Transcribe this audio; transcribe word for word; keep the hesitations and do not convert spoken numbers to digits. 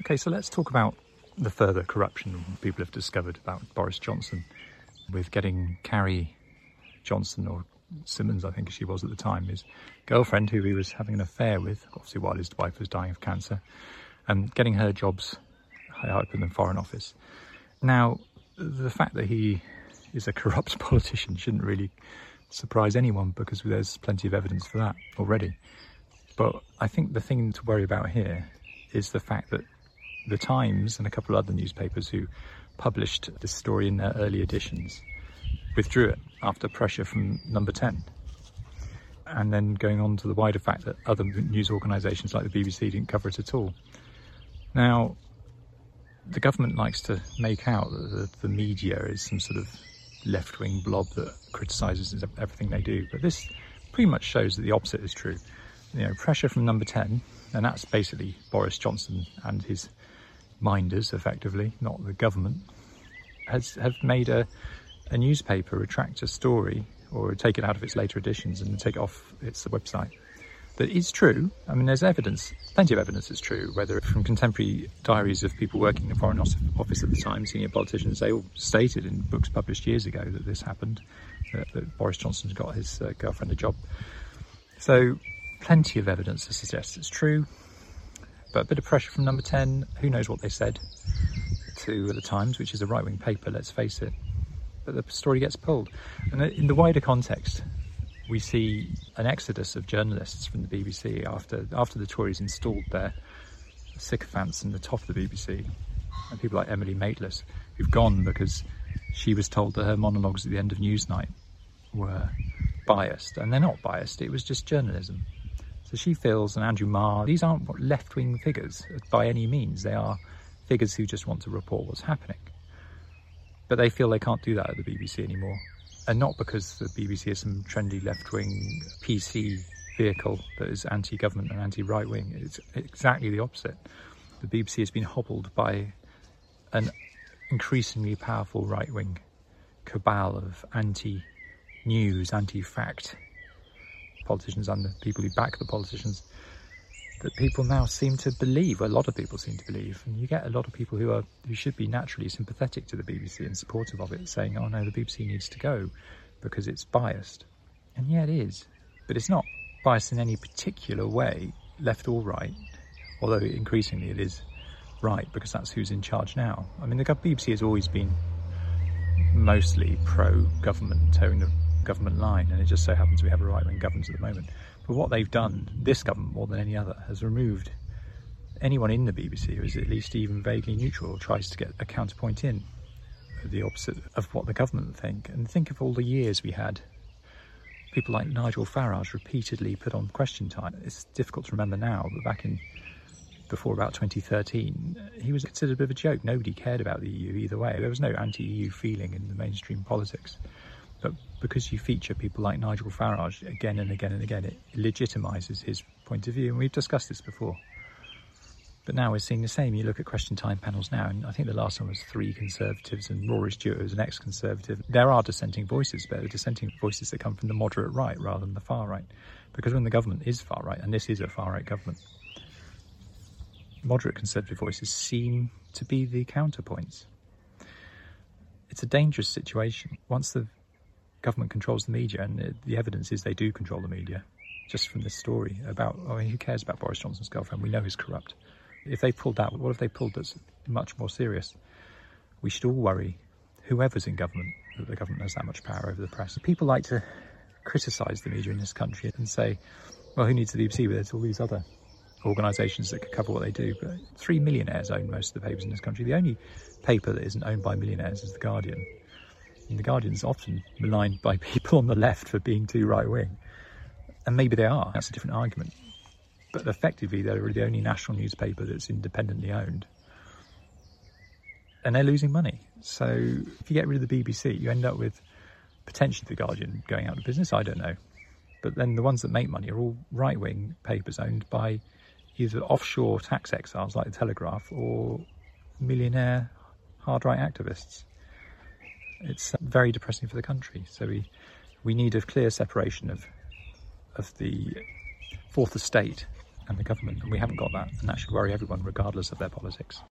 Okay, so let's talk about the further corruption people have discovered about Boris Johnson with getting Carrie Johnson, or Simmons I think she was at the time, his girlfriend who he was having an affair with, obviously while his wife was dying of cancer, and getting her jobs high up in the Foreign Office. Now, the fact that he is a corrupt politician shouldn't really surprise anyone because there's plenty of evidence for that already. But I think the thing to worry about here is the fact that The Times and a couple of other newspapers who published this story in their early editions withdrew it after pressure from Number ten. And then going on to the wider fact that other news organisations like the B B C didn't cover it at all. Now, the government likes to make out that the, the media is some sort of left-wing blob that criticises everything they do, but this pretty much shows that the opposite is true. You know, pressure from Number ten, and that's basically Boris Johnson and his minders, effectively, not the government, has have made a, a newspaper retract a story or take it out of its later editions and take it off its website. That is true. I mean, there's evidence, plenty of evidence it's true, whether from contemporary diaries of people working in the Foreign Office at the time, senior politicians, they all stated in books published years ago that this happened, that, that Boris Johnson's got his uh, girlfriend a job. So, plenty of evidence to suggest it's true, but a bit of pressure from Number ten, who knows what they said to The Times, which is a right-wing paper, let's face it, but the story gets pulled. And in the wider context, we see an exodus of journalists from the B B C after after the Tories installed their sycophants in the top of the B B C, and people like Emily Maitlis, who've gone because she was told that her monologues at the end of Newsnight were biased, and they're not biased, it was just journalism. So she feels, and Andrew Marr, these aren't left-wing figures by any means, they are figures who just want to report what's happening. But they feel they can't do that at the B B C anymore. And not because the B B C is some trendy left-wing P C vehicle that is anti-government and anti-right-wing. It's exactly the opposite. The B B C has been hobbled by an increasingly powerful right-wing cabal of anti-news, anti-fact politicians and the people who back the politicians that people now seem to believe, well, a lot of people seem to believe, and you get a lot of people who are who should be naturally sympathetic to the B B C and supportive of it, saying, oh no, the B B C needs to go because it's biased. And yeah, it is, but it's not biased in any particular way, left or right, although increasingly it is right because that's who's in charge now. I mean, the B B C has always been mostly pro-government, towing the government line, and it just so happens we have a right-wing government at the moment. But what they've done, this government more than any other, has removed anyone in the B B C who is at least even vaguely neutral or tries to get a counterpoint in, the opposite of what the government think. And think of all the years we had people like Nigel Farage repeatedly put on Question Time. It's difficult to remember now, but back in before about twenty thirteen, he was considered a bit of a joke. Nobody cared about the E U either way. There was no anti-E U feeling in the mainstream politics. But because you feature people like Nigel Farage again and again and again, it legitimises his point of view. And we've discussed this before. But now we're seeing the same. You look at Question Time panels now, and I think the last one was three Conservatives, and Rory Stewart was an ex-Conservative. There are dissenting voices, but they're dissenting voices that come from the moderate right rather than the far right. Because when the government is far right, and this is a far right government, moderate Conservative voices seem to be the counterpoints. It's a dangerous situation. Once the government controls the media, and the evidence is they do control the media, just from this story about, I mean, who cares about Boris Johnson's girlfriend? We know he's corrupt. If they pulled out, what if they pulled that's much more serious? We should all worry, whoever's in government, that the government has that much power over the press. People like to criticise the media in this country and say, well, who needs the B B C? But there's all these other organisations that could cover what they do. But three millionaires own most of the papers in this country. The only paper that isn't owned by millionaires is The Guardian. And The Guardian's often maligned by people on the left for being too right-wing. And maybe they are, that's a different argument. But effectively, they're the only national newspaper that's independently owned. And they're losing money. So if you get rid of the B B C, you end up with potentially The Guardian going out of business, I don't know. But then the ones that make money are all right-wing papers owned by either offshore tax exiles like The Telegraph or millionaire hard-right activists. It's very depressing for the country. So we we need a clear separation of of the fourth estate and the government, and we haven't got that, and that should worry everyone regardless of their politics.